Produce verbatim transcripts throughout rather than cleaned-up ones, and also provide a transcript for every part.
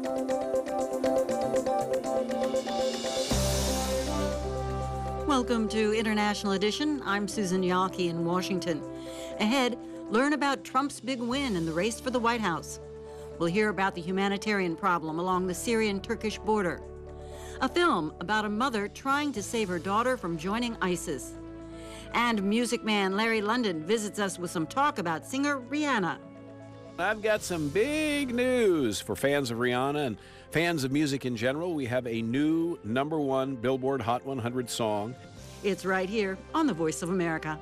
Welcome to International Edition. I'm Susan Yalke in Washington. Ahead, learn about Trump's big win in the race for the White House. We'll hear about the humanitarian problem along the Syrian-Turkish border. A film about a mother trying to save her daughter from joining ISIS. And music man Larry London visits us with some talk about singer Rihanna. I've got some big news for fans of Rihanna and fans of music in general. We have a new number one Billboard Hot one hundred song. It's right here on The Voice of America.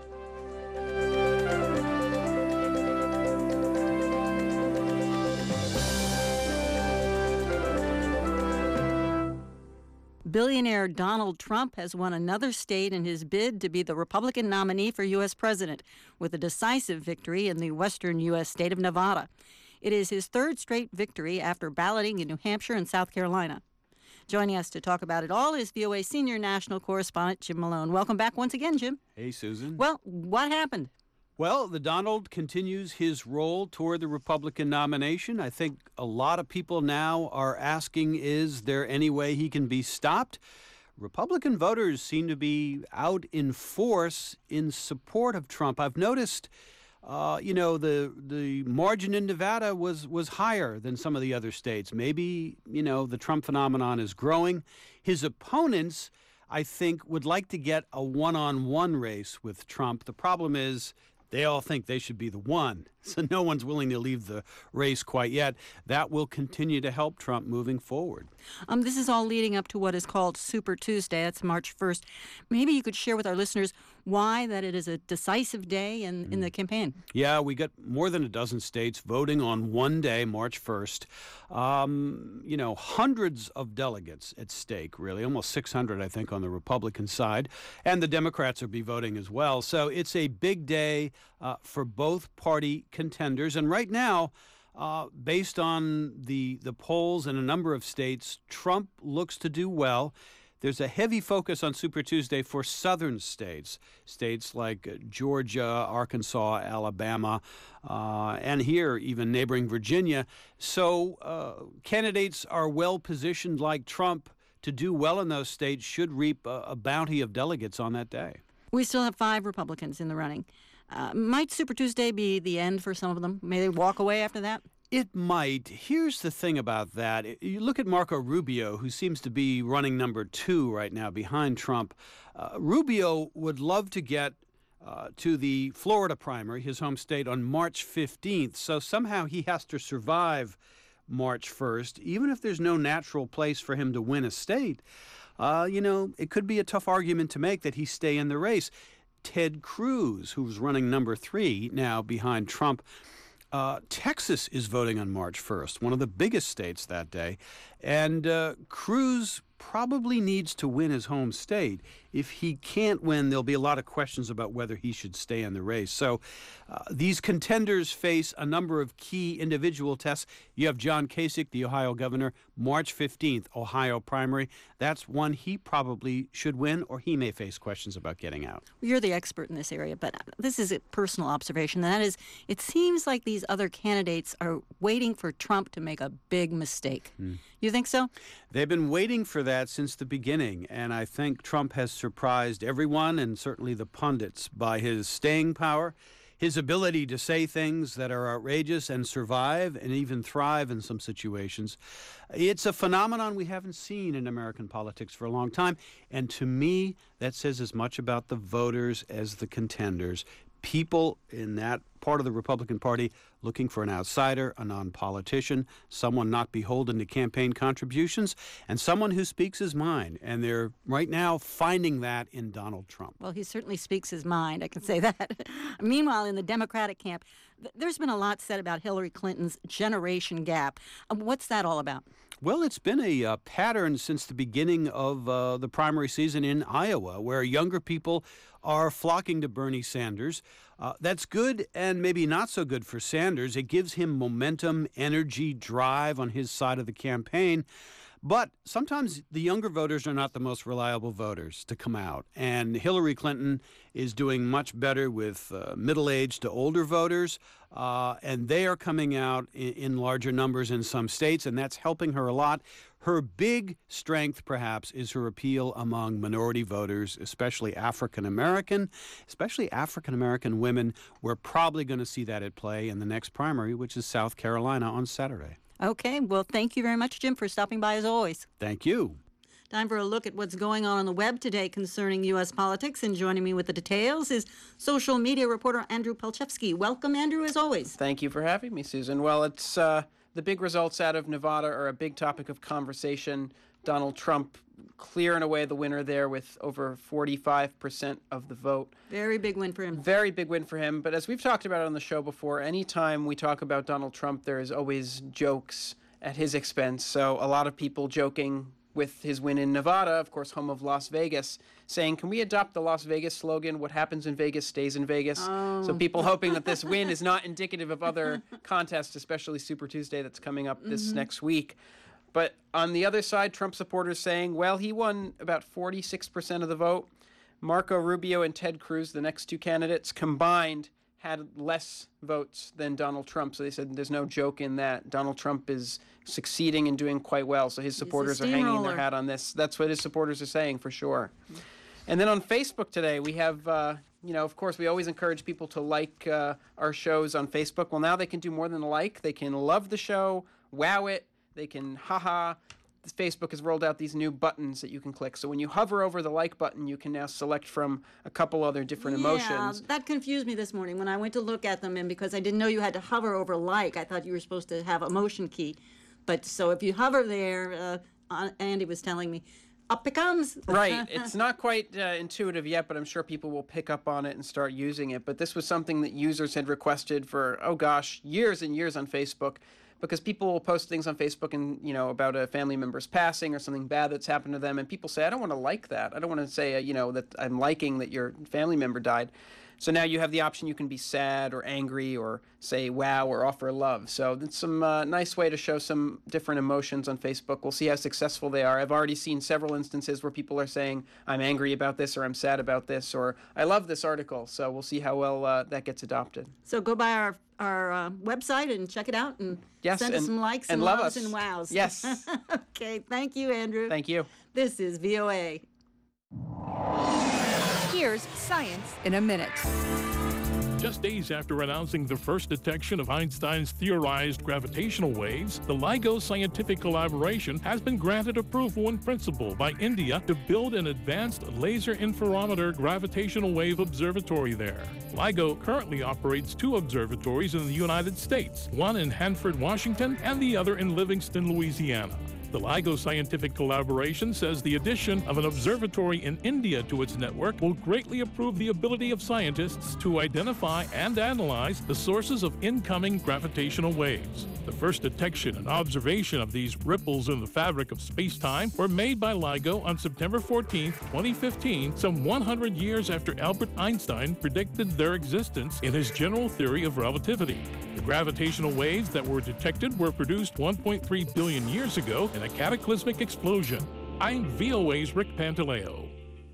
Billionaire Donald Trump has won another state in his bid to be the Republican nominee for U S president, with a decisive victory in the western U S state of Nevada. It is his third straight victory after balloting in New Hampshire and South Carolina. Joining us to talk about it all is V O A senior national correspondent Jim Malone. Welcome back once again, Jim. Hey, Susan. Well, what happened? Well, the Donald continues his roll toward the Republican nomination. I think a lot of people now are asking, is there any way he can be stopped? Republican voters seem to be out in force in support of Trump. I've noticed, uh, you know, the the margin in Nevada was, was higher than some of the other states. Maybe, you know, the Trump phenomenon is growing. His opponents, I think, would like to get a one-on-one race with Trump. The problem is, they all think they should be the one, so no one's willing to leave the race quite yet. That will continue to help Trump moving forward. Um, this is all leading up to what is called Super Tuesday. That's March first. Maybe you could share with our listeners why that it is a decisive day in, in the campaign. Yeah, we got more than a dozen states voting on one day, March first. Um, you know, hundreds of delegates at stake, really, almost six hundred, I think, on the Republican side. And the Democrats will be voting as well. So it's a big day uh, for both party contenders. And right now, uh, based on the, the polls in a number of states, Trump looks to do well. There's a heavy focus on Super Tuesday for southern states, states like Georgia, Arkansas, Alabama, uh, and here even neighboring Virginia. So uh, candidates are well positioned like Trump to do well in those states, should reap a, a bounty of delegates on that day. We still have five Republicans in the running. Uh, might Super Tuesday be the end for some of them? May they walk away after that? It might. Here's the thing about that. You look at Marco Rubio, who seems to be running number two right now behind Trump. Uh, Rubio would love to get uh, to the Florida primary, his home state, on March fifteenth. So somehow he has to survive March first, even if there's no natural place for him to win a state. Uh, you know, it could be a tough argument to make that he stay in the race. Ted Cruz, who's running number three now behind Trump, Uh, Texas is voting on March first, one of the biggest states that day. And uh, Cruz probably needs to win his home state. If he can't win, there'll be a lot of questions about whether he should stay in the race. So uh, these contenders face a number of key individual tests. You have John Kasich, the Ohio governor, March fifteenth, Ohio primary. That's one he probably should win, or he may face questions about getting out. You're the expert in this area, but this is a personal observation. And that is, it seems like these other candidates are waiting for Trump to make a big mistake. Mm. You think so? They've been waiting for that since the beginning, and I think Trump has surprised everyone, and certainly the pundits, by his staying power, his ability to say things that are outrageous and survive and even thrive in some situations. It's a phenomenon we haven't seen in American politics for a long time, and to me, that says as much about the voters as the contenders. People in that part of the Republican Party looking for an outsider, a non-politician, someone not beholden to campaign contributions, and someone who speaks his mind. And they're right now finding that in Donald Trump. Well, he certainly speaks his mind, I can say that. Meanwhile, in the Democratic camp, th- there's been a lot said about Hillary Clinton's generation gap. Uh, what's that all about? Well, it's been a uh, pattern since the beginning of uh, the primary season in Iowa, where younger people are flocking to Bernie Sanders. Uh, that's good and maybe not so good for Sanders. It gives him momentum, energy, drive on his side of the campaign. But sometimes the younger voters are not the most reliable voters to come out. And Hillary Clinton is doing much better with uh, middle-aged to older voters, uh, and they are coming out in, in larger numbers in some states, and that's helping her a lot. Her big strength, perhaps, is her appeal among minority voters, especially African-American, especially African-American women. We're probably going to see that at play in the next primary, which is South Carolina on Saturday. Okay, well, thank you very much, Jim, for stopping by as always. Thank you. Time for a look at what's going on on the web today concerning U S politics, and joining me with the details is social media reporter Andrew Palchevsky. Welcome, Andrew, as always. Thank you for having me, Susan. Well, it's uh, the big results out of Nevada are a big topic of conversation. Donald Trump clearing away the winner there with over forty-five percent of the vote. Very big win for him. Very big win for him. But as we've talked about on the show before, anytime we talk about Donald Trump, there is always jokes at his expense. So a lot of people joking with his win in Nevada, of course, home of Las Vegas, saying, can we adopt the Las Vegas slogan, what happens in Vegas stays in Vegas? Oh. So people hoping that this win is not indicative of other contests, especially Super Tuesday that's coming up this mm-hmm. next week. But on the other side, Trump supporters saying, well, he won about forty-six percent of the vote. Marco Rubio and Ted Cruz, the next two candidates, combined had less votes than Donald Trump. So they said there's no joke in that. Donald Trump is succeeding and doing quite well. So his supporters are hanging their hat on this. That's what his supporters are saying for sure. Mm-hmm. And then on Facebook today, we have, uh, you know, of course, we always encourage people to like uh, our shows on Facebook. Well, now they can do more than like. They can love the show, wow it. They can haha. Facebook has rolled out these new buttons that you can click. So when you hover over the like button, you can now select from a couple other different yeah, emotions. Yeah, that confused me this morning when I went to look at them, and because I didn't know you had to hover over like, I thought you were supposed to have a motion key. But so if you hover there, uh, Andy was telling me, up it comes. Right. It's not quite uh, intuitive yet, but I'm sure people will pick up on it and start using it. But this was something that users had requested for, oh gosh, years and years on Facebook. Because people will post things on Facebook and, you know, about a family member's passing or something bad that's happened to them. And people say, I don't want to like that. I don't want to say, uh, you know, that I'm liking that your family member died. So now you have the option. You can be sad or angry or say wow or offer love. So that's some uh, nice way to show some different emotions on Facebook. We'll see how successful they are. I've already seen several instances where people are saying, I'm angry about this or I'm sad about this or I love this article. So we'll see how well uh, that gets adopted. So go by our our uh, website and check it out and yes, send and, us some likes and, and love loves us. and wows. Yes. Okay. Thank you, Andrew. Thank you. This is V O A. Here's Science in a Minute. Just days after announcing the first detection of Einstein's theorized gravitational waves, the LIGO scientific collaboration has been granted approval in principle by India to build an advanced laser interferometer gravitational wave observatory there. LIGO currently operates two observatories in the United States, one in Hanford, Washington, and the other in Livingston, Louisiana. The LIGO scientific collaboration says the addition of an observatory in India to its network will greatly improve the ability of scientists to identify and analyze the sources of incoming gravitational waves. The first detection and observation of these ripples in the fabric of space-time were made by LIGO on September fourteenth, twenty fifteen, some one hundred years after Albert Einstein predicted their existence in his general theory of relativity. The gravitational waves that were detected were produced one point three billion years ago in a cataclysmic explosion. I'm V O A's Rick Pantaleo.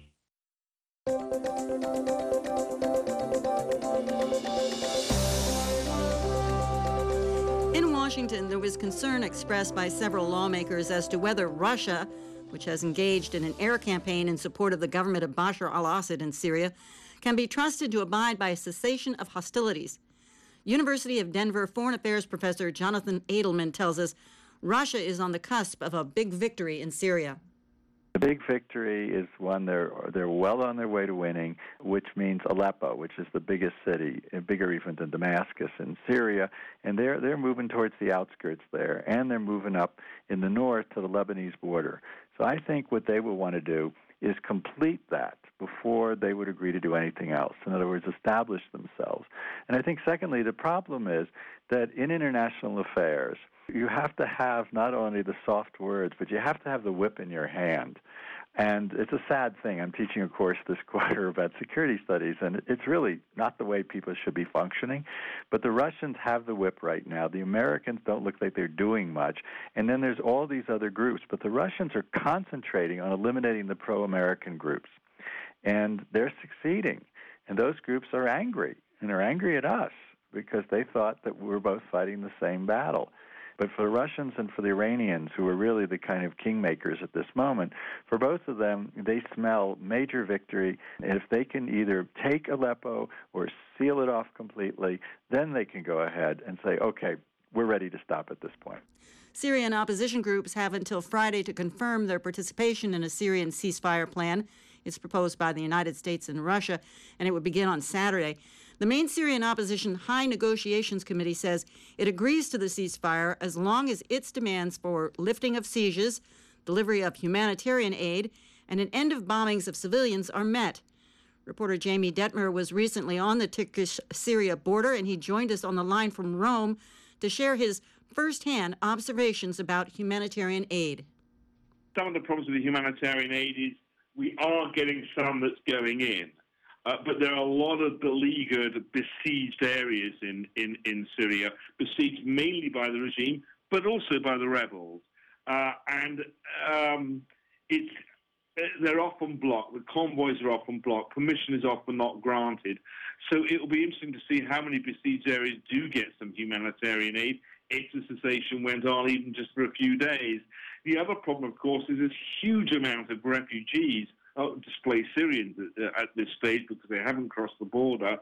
In Washington, there was concern expressed by several lawmakers as to whether Russia, which has engaged in an air campaign in support of the government of Bashar al-Assad in Syria, can be trusted to abide by a cessation of hostilities. University of Denver Foreign Affairs professor Jonathan Edelman tells us Russia is on the cusp of a big victory in Syria. The big victory is one they're they're well on their way to winning, which means Aleppo, which is the biggest city, bigger even than Damascus in Syria, and they're they're moving towards the outskirts there, and they're moving up in the north to the Lebanese border. So I think what they will want to do is complete that before they would agree to do anything else. In other words, establish themselves. And I think, secondly, the problem is that in international affairs, you have to have not only the soft words, but you have to have the whip in your hand. And it's a sad thing. I'm teaching a course this quarter about security studies, and it's really not the way people should be functioning. But the Russians have the whip right now. The Americans don't look like they're doing much. And then there's all these other groups. But the Russians are concentrating on eliminating the pro-American groups. And they're succeeding. And those groups are angry. And they're angry at us because they thought that we were both fighting the same battle. But for the Russians and for the Iranians, who are really the kind of kingmakers at this moment, for both of them, they smell major victory. And if they can either take Aleppo or seal it off completely, then they can go ahead and say, okay, we're ready to stop at this point. Syrian opposition groups have until Friday to confirm their participation in a Syrian ceasefire plan. It's proposed by the United States and Russia, and it would begin on Saturday. The main Syrian opposition High Negotiations Committee says it agrees to the ceasefire as long as its demands for lifting of sieges, delivery of humanitarian aid, and an end of bombings of civilians are met. Reporter Jamie Detmer was recently on the Turkish-Syria border, and he joined us on the line from Rome to share his firsthand observations about humanitarian aid. Some of the problems with the humanitarian aid is we are getting some that's going in. Uh, but there are a lot of beleaguered, besieged areas in, in, in Syria, besieged mainly by the regime, but also by the rebels. Uh, and um, it's, they're often blocked. The convoys are often blocked. Permission is often not granted. So it will be interesting to see how many besieged areas do get some humanitarian aid if the cessation went on even just for a few days. The other problem, of course, is this huge amount of refugees, uh, displaced Syrians at, at this stage because they haven't crossed the border,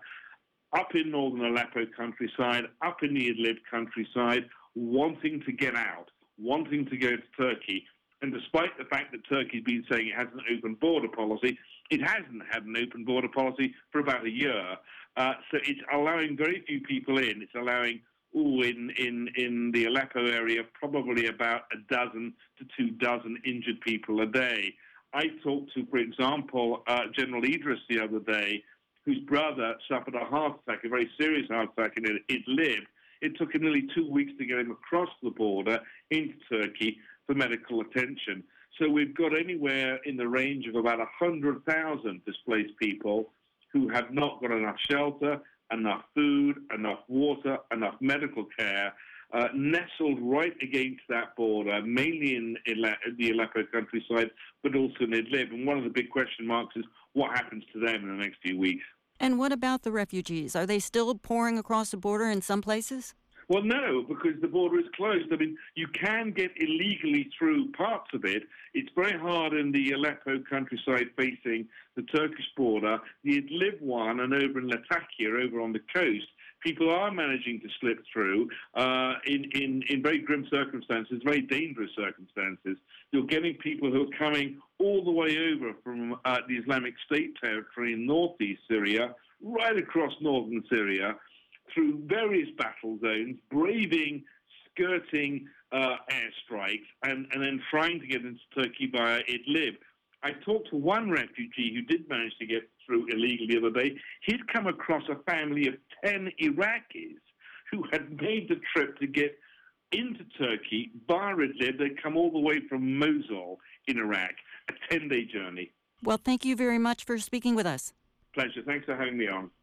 up in northern Aleppo countryside, up in the Idlib countryside, wanting to get out, wanting to go to Turkey. And despite the fact that Turkey's been saying it has an open border policy, it hasn't had an open border policy for about a year. Uh, so it's allowing very few people in. It's allowing, ooh, in, in, in the Aleppo area, probably about a dozen to two dozen injured people a day. I talked to, for example, uh, General Idris the other day, whose brother suffered a heart attack, a very serious heart attack in Idlib. It took him nearly two weeks to get him across the border into Turkey for medical attention. So we've got anywhere in the range of about one hundred thousand displaced people who have not got enough shelter, enough food, enough water, enough medical care, uh, nestled right against that border, mainly in, in the Aleppo countryside, but also in Idlib. And one of the big question marks is what happens to them in the next few weeks. And what about the refugees? Are they still pouring across the border in some places? Well, no, because the border is closed. I mean, you can get illegally through parts of it. It's very hard in the Aleppo countryside facing the Turkish border. The Idlib one and over in Latakia, over on the coast, people are managing to slip through uh, in, in, in very grim circumstances, very dangerous circumstances. You're getting people who are coming all the way over from uh, the Islamic State territory in northeast Syria, right across northern Syria, through various battle zones, braving, skirting uh, airstrikes, and, and then trying to get into Turkey via Idlib. I talked to one refugee who did manage to get through illegally the other day. He'd come across a family of ten Iraqis who had made the trip to get into Turkey via Idlib. They'd come all the way from Mosul in Iraq, a ten-day journey. Well, thank you very much for speaking with us. Pleasure. Thanks for having me on.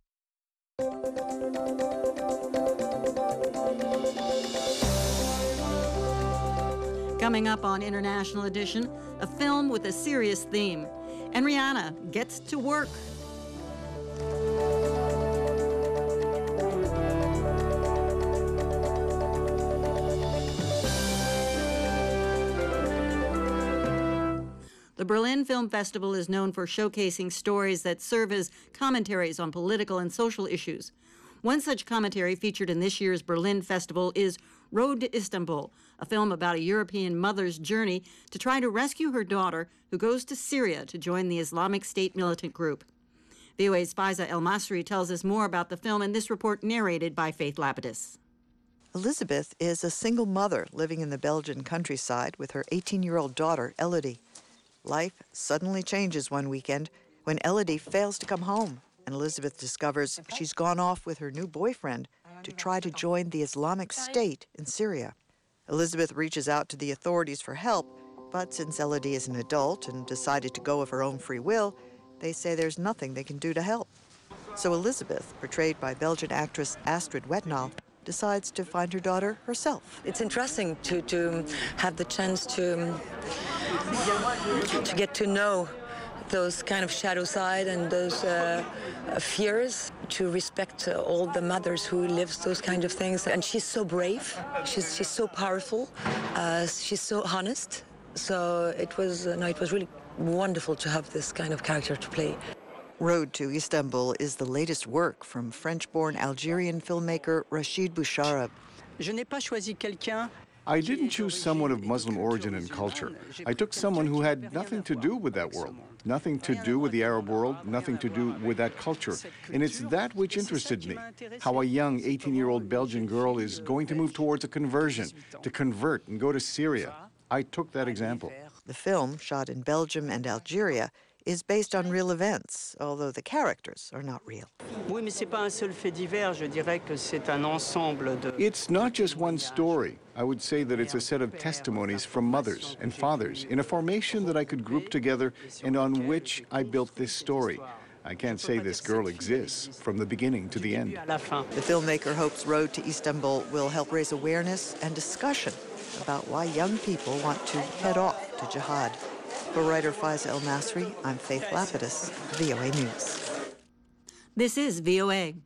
Coming up on International Edition, a film with a serious theme. And Rihanna gets to work. The Berlin Film Festival is known for showcasing stories that serve as commentaries on political and social issues. One such commentary featured in this year's Berlin Festival is Road to Istanbul, a film about a European mother's journey to try to rescue her daughter who goes to Syria to join the Islamic State militant group. V O A's Faiza El Masri tells us more about the film in this report narrated by Faith Lapidus. Elizabeth is a single mother living in the Belgian countryside with her eighteen-year-old daughter, Elodie. Life suddenly changes one weekend when Elodie fails to come home, and Elizabeth discovers she's gone off with her new boyfriend to try to join the Islamic State in Syria. Elizabeth reaches out to the authorities for help, But since Elodie is an adult and decided to go of her own free will, they say there's nothing they can do to help. So Elizabeth, portrayed by Belgian actress Astrid Wetnal, decides to find her daughter herself. It's interesting to, to have the chance to, to get to know those kind of shadow side and those uh, uh, fears, to respect uh, all the mothers who lives those kind of things. And she's so brave, she's, she's so powerful, uh, she's so honest. So it was, uh, no, it was really wonderful to have this kind of character to play. Road to Istanbul is the latest work from French-born Algerian filmmaker Rachid Bouchareb. Je n'ai pas choisi quelqu'un. I didn't choose someone of Muslim origin and culture. I took someone who had nothing to do with that world, nothing to do with the Arab world, nothing to do with that culture. And it's that which interested me, how a young eighteen-year-old Belgian girl is going to move towards a conversion, to convert and go to Syria. I took that example. The film, shot in Belgium and Algeria, is based on real events, although the characters are not real. Oui, mais c'est pas un seul fait divers, je dirais que c'est un ensemble de... It's not just one story. I would say that it's a set of testimonies from mothers and fathers in a formation that I could group together and on which I built this story. I can't say this girl exists from the beginning to the end. The filmmaker hopes Road to Istanbul will help raise awareness and discussion about why young people want to head off to jihad. For writer Faiza El Nasri, I'm Faith Lapidus, V O A News. This is V O A.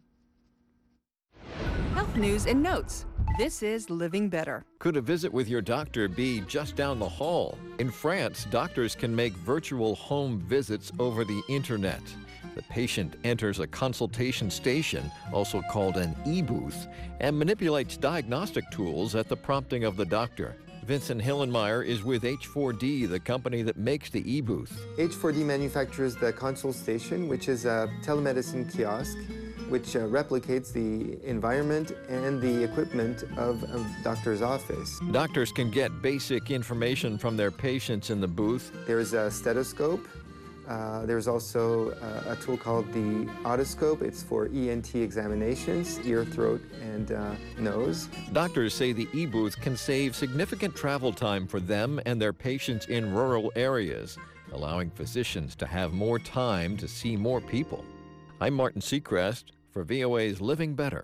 Health news and notes. This is Living Better. Could a visit with your doctor be just down the hall? In France, doctors can make virtual home visits over the internet. The patient enters a consultation station, also called an e-booth, and manipulates diagnostic tools at the prompting of the doctor. Vincent Hillenmeyer is with H four D, the company that makes the e-booth. H four D manufactures the consult station, which is a telemedicine kiosk, which uh, replicates the environment and the equipment of a doctor's office. Doctors can get basic information from their patients in the booth. There's a stethoscope. Uh, there's also uh, a tool called the otoscope. It's for E N T examinations, ear, throat, and uh, nose. Doctors say the e-booth can save significant travel time for them and their patients in rural areas, allowing physicians to have more time to see more people. I'm Martin Seacrest for V O A's Living Better.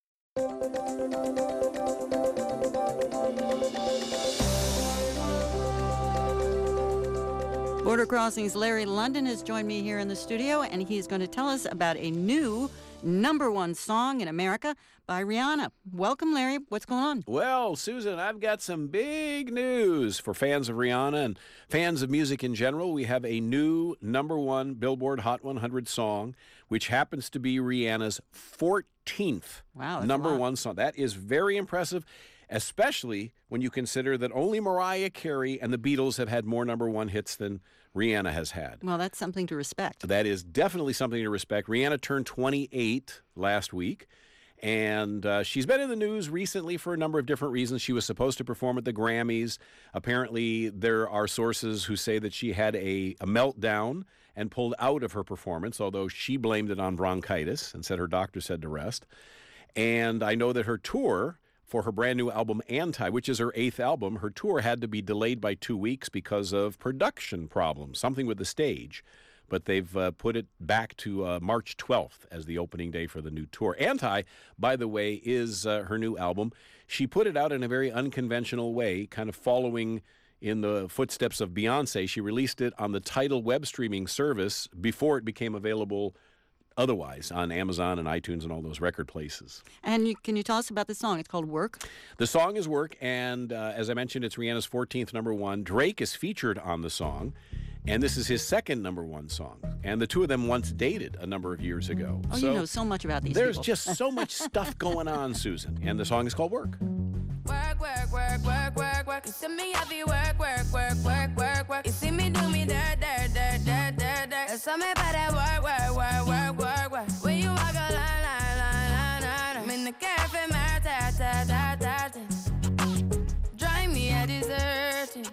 Border Crossing's Larry London has joined me here in the studio, and he's going to tell us about a new number one song in America by Rihanna. Welcome, Larry. What's going on? Well, Susan, I've got some big news for fans of Rihanna and fans of music in general. We have a new number one Billboard Hot one hundred song, which happens to be Rihanna's fourteenth wow, number one song. That is very impressive, especially when you consider that only Mariah Carey and the Beatles have had more number one hits than Rihanna has had. Well, that's something to respect. That is definitely something to respect. Rihanna turned twenty-eight last week, and uh, she's been in the news recently for a number of different reasons. She was supposed to perform at the Grammys. Apparently, there are sources who say that she had a, a meltdown and pulled out of her performance, although she blamed it on bronchitis and said her doctor said to rest. And I know that her tour for her brand new album, Anti, which is her eighth album, her tour had to be delayed by two weeks because of production problems, something with the stage. But they've uh, put it back to uh, March twelfth as the opening day for the new tour. Anti, by the way, is uh, her new album. She put it out in a very unconventional way, kind of following in the footsteps of Beyonce. She released it on the Tidal web streaming service before it became available otherwise on Amazon and iTunes and all those record places. And you, can you tell us about the song? It's called Work. The song is Work, and uh, as I mentioned, it's Rihanna's fourteenth number one. Drake is featured on the song, and this is his second number one song. And the two of them once dated a number of years ago. Oh, so you know so much about these there's people. just so much stuff going on, Susan, and the song is called Work. Work, work, work, work, work, work. You see me happy, work, work, work, work, work, work. You see me do me dirt, dirt, dirt, dirt, dirt, dirt. There's something about that work, work, work, work, work, work. When you walk a line, line, line, line, line. I'm in the cafe, my ta, ta, ta, ta, ta. Drive me a deserting.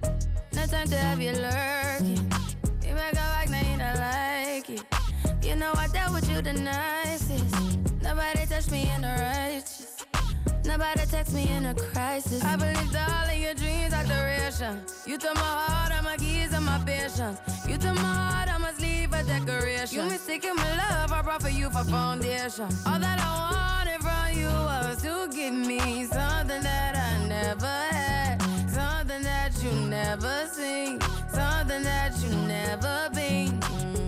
No time to have you lurking. You make a back, now you don't like it. You know I dealt with you the nicest. Nobody touched me in the righteous. Nobody text me in a crisis. I believed all of your dreams are duration. You took my heart, all my keys, and my patience. You took my heart, I must leave a decoration. You mistaken my love, I brought for you for foundation. All that I wanted from you was to give me something that I never had, something that you never seen, something that you never been.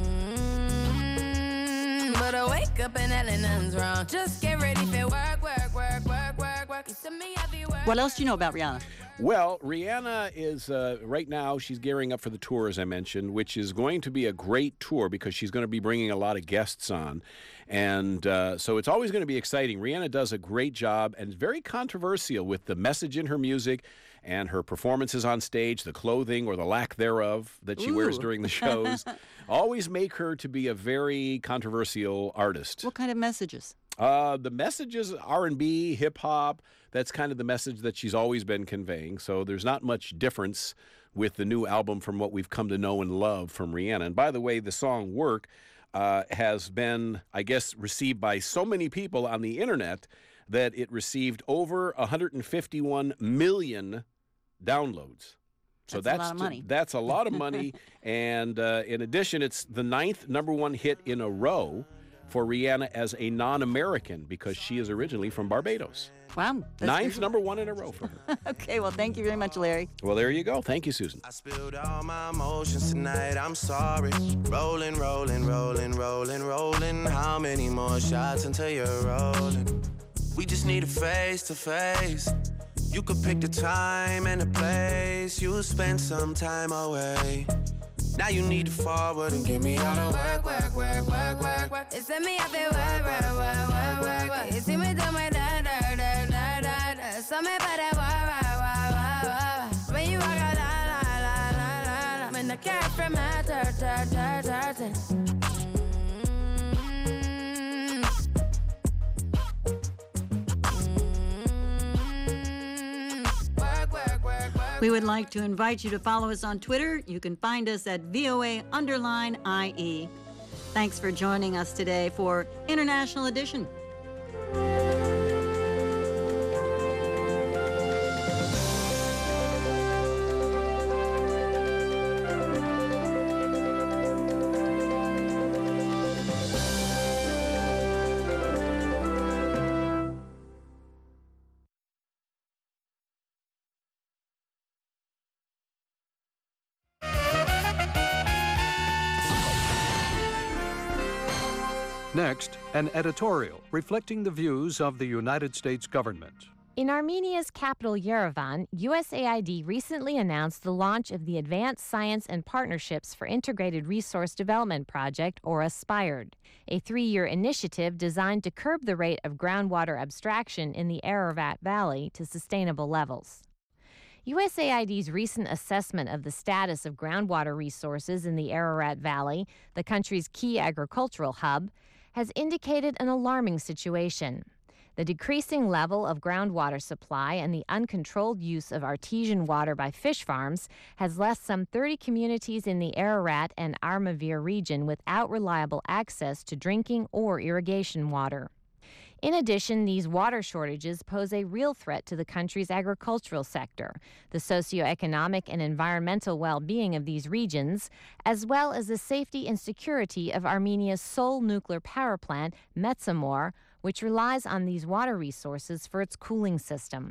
Mm-hmm. But I wake up and hell nothing's wrong. Just get ready for work, work, work, work, work, work. You see me, I be work. What else do you know about Rihanna? Well, Rihanna is, uh, right now, she's gearing up for the tour, as I mentioned, which is going to be a great tour because she's going to be bringing a lot of guests on. And uh, so it's always going to be exciting. Rihanna does a great job and is very controversial with the message in her music and her performances on stage, the clothing or the lack thereof that she Ooh. wears during the shows. Always make her to be a very controversial artist. What kind of messages? Uh, the message is R and B, hip-hop. That's kind of the message that she's always been conveying. So there's not much difference with the new album from what we've come to know and love from Rihanna. And by the way, the song Work uh, has been, I guess, received by so many people on the internet that it received over one hundred fifty-one million downloads. So That's a that's lot of money. that's a lot of money. And uh, in addition, it's the ninth number one hit in a row for Rihanna as a non-American because she is originally from Barbados. Wow. that's Ninth good. number one in a row for her. Okay, well, thank you very much, Larry. Well, there you go. Thank you, Susan. I spilled all my emotions tonight, I'm sorry. Rolling, rolling, rolling, rolling, rolling. How many more shots until you're rolling? We just need a face to face. You could pick the time and the place. You'll spend some time away. Now you need to forward and give me all the work, work, work, work, work, work. You see me, I feel work, work, work, work, work, work. You see me do my da da da da da da. So me by that work, work, work, work, work. When you walk out, la la la la la. When the cat from my dirt, dirt, dirt, dirt. We would like to invite you to follow us on Twitter. You can find us at V O A underline I E. Thanks for joining us today for International Edition. Next, an editorial reflecting the views of the United States government. In Armenia's capital, Yerevan, U S A I D recently announced the launch of the Advanced Science and Partnerships for Integrated Resource Development Project, or ASPIRED, a three-year initiative designed to curb the rate of groundwater abstraction in the Ararat Valley to sustainable levels. U S A I D's recent assessment of the status of groundwater resources in the Ararat Valley, the country's key agricultural hub, has indicated an alarming situation. The decreasing level of groundwater supply and the uncontrolled use of artesian water by fish farms has left some thirty communities in the Ararat and Armavir region without reliable access to drinking or irrigation water. In addition, these water shortages pose a real threat to the country's agricultural sector, the socioeconomic and environmental well-being of these regions, as well as the safety and security of Armenia's sole nuclear power plant, Metsamor, which relies on these water resources for its cooling system.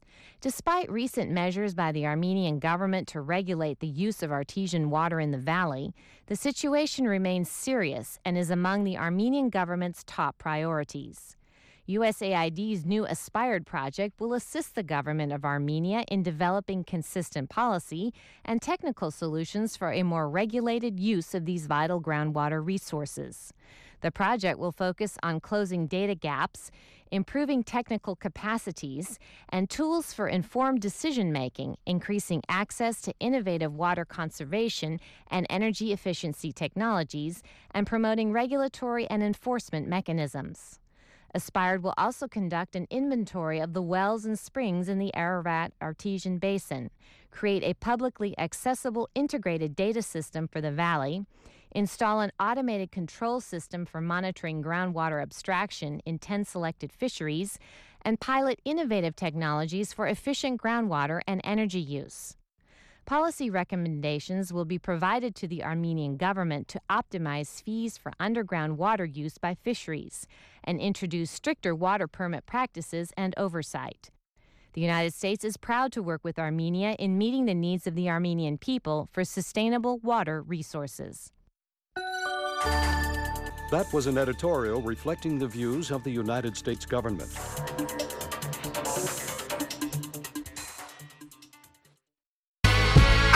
Despite recent measures by the Armenian government to regulate the use of artesian water in the valley, the situation remains serious and is among the Armenian government's top priorities. U S A I D's new ASPIRED project will assist the government of Armenia in developing consistent policy and technical solutions for a more regulated use of these vital groundwater resources. The project will focus on closing data gaps, improving technical capacities, and tools for informed decision-making, increasing access to innovative water conservation and energy efficiency technologies, and promoting regulatory and enforcement mechanisms. ASPIRED will also conduct an inventory of the wells and springs in the Ararat Artesian Basin, create a publicly accessible integrated data system for the valley, install an automated control system for monitoring groundwater abstraction in ten selected fisheries, and pilot innovative technologies for efficient groundwater and energy use. Policy recommendations will be provided to the Armenian government to optimize fees for underground water use by fisheries and introduce stricter water permit practices and oversight. The United States is proud to work with Armenia in meeting the needs of the Armenian people for sustainable water resources. That was an editorial reflecting the views of the United States government.